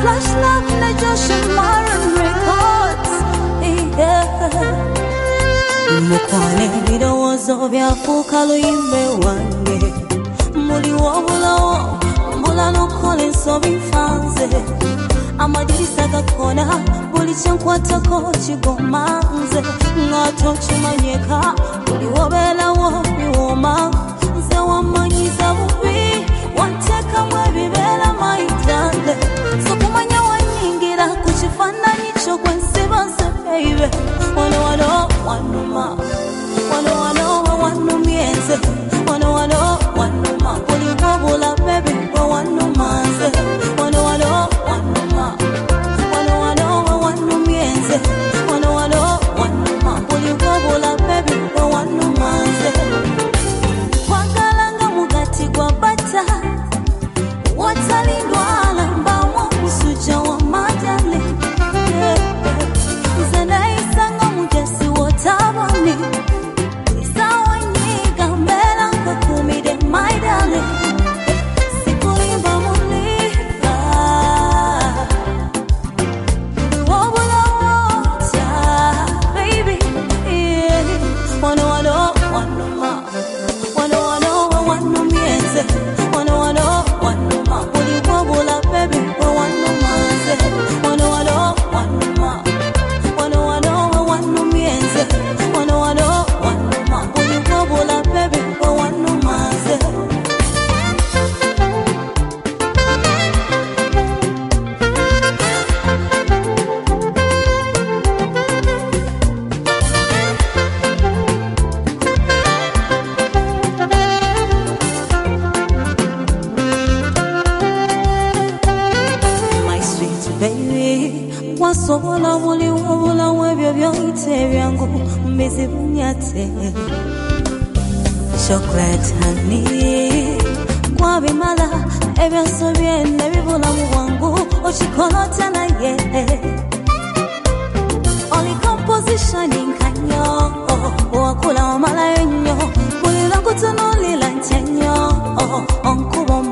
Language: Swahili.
Flash love na Joshua Maran Records. Mukwane birowozo byafuuka luyimbe wange muli wabulawo mbula nokole nsobi nfanze amadirisa gakona buli kyenkwatako kigoma nze nga tokimanyeka buli wobeerawo biwooma nze wamanyiza bubi wanteekamu ebibeera maitande sokumanya wanyingira ku kifaananyi kyo gwe nsiba nze beibe wano wanuma wano wanumye nze wano wanuma buli wabula bebi we wanuma nze wano wanuma wano wanumye nze wano wanuma buli wabula bebi we wanuma nze kwagalanga mugati gwa bata watalindwala mbamu musujja wa majali nze nayisanga mugesi wotabani isawa nyiga mbera nkakumide my darling sikulimba muliva wabula wota baby wano wanuma wano wanumye nze wano wanuma buli wabula baby we wanuma nze wano wanuma wano wanumye nze wano wanuma buli wabula baby we wanuma nze my sweet baby wasobola buli wabula webyo byoyite byangu mbizibunyate chocolate honey kwabimala ebyasobye nebibula mu bwangu okikolota naye oli composition nkanyo wakula omalayo nnyo buli lwakutunuulira ntya nnyo onkuba